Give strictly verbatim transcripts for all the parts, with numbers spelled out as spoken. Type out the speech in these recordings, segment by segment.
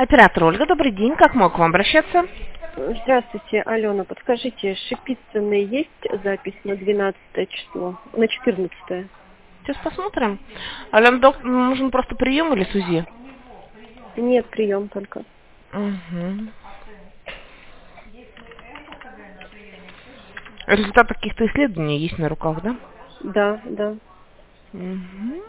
Оператор Ольга, добрый день. Как могу к вам обращаться? Здравствуйте, Алена. Подскажите, Шипицыной есть запись на двенадцатое число? На четырнадцатое? Сейчас посмотрим. Алена, док, нужен просто прием или СУЗИ? Нет, прием только. Угу. Результат каких-то исследований есть на руках, да? Да, да. Угу.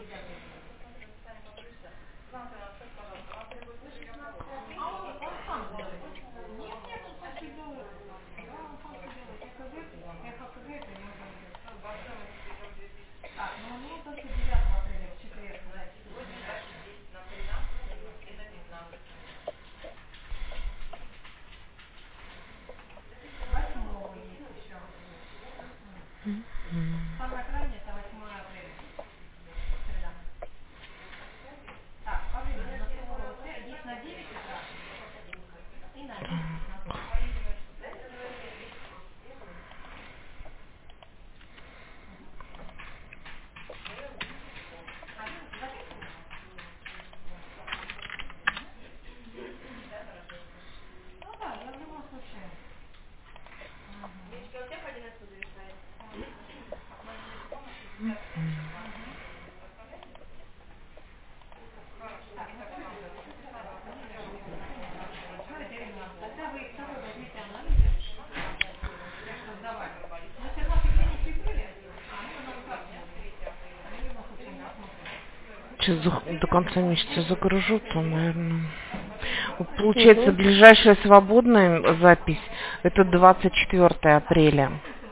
Сейчас за- до конца месяца загружу, то, наверное. Вот получается, Угу. ближайшая свободная запись это двадцать четвёртое апреля.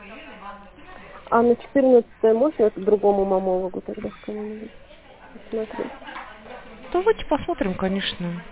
А на четырнадцатое можно это другому мамологу тогда с кому-нибудь посмотреть? Давайте посмотрим, конечно.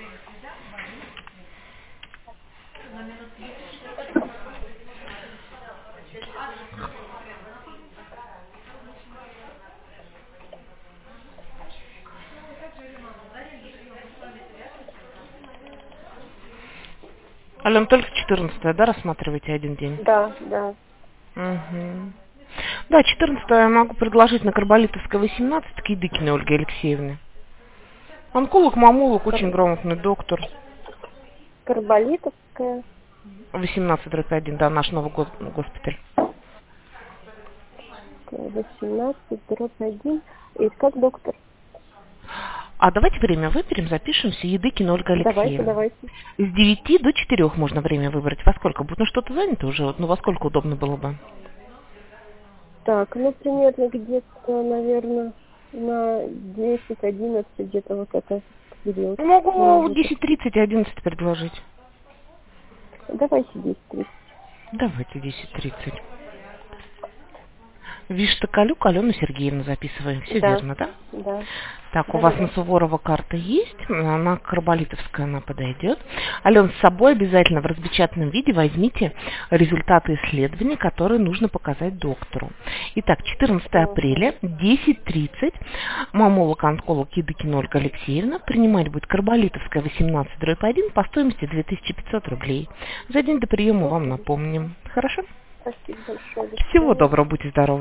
Ален, только четырнадцатое, да, рассматриваете один день? Да, да. Угу. Да, четырнадцатое я могу предложить на Карболитовской восемнадцать к Едыкиной Ольге Алексеевне. Онколог, мамолог, очень Кар... грамотный доктор. Карболитовская. восемнадцать дробь один, да, наш новый гос- госпиталь. восемнадцать дробь один. И как доктор? А давайте время выберем, запишемся. Едыкина Ольга Давайте, Алексеевна. давайте. С девяти до четырёх можно время выбрать. Во сколько будет? Ну, что-то занято уже, вот, ну, во сколько удобно было бы? Так, ну примерно где-то, наверное, на десять-одиннадцать где-то вот это период Могу может быть. десять тридцать и одиннадцать предложить. Давайте десять тридцать. Давайте десять тридцать. Виштоколюк Алену Сергеевну записываем. Все Да, верно, да? да. Так, у Да, да, вас на да. Суворова карта есть, на Карболитовская она подойдет. Ален, с собой обязательно в распечатанном виде возьмите результаты исследований, которые нужно показать доктору. Итак, четырнадцатое апреля, десять тридцать, мамолог-онколог Едыкина Ольга Алексеевна, принимать будет Карболитовская восемнадцать дробь один по стоимости две тысячи пятьсот рублей. За день до приема вам Угу. напомним. Хорошо? Спасибо большое. До Всего свидания. доброго, будьте здоровы.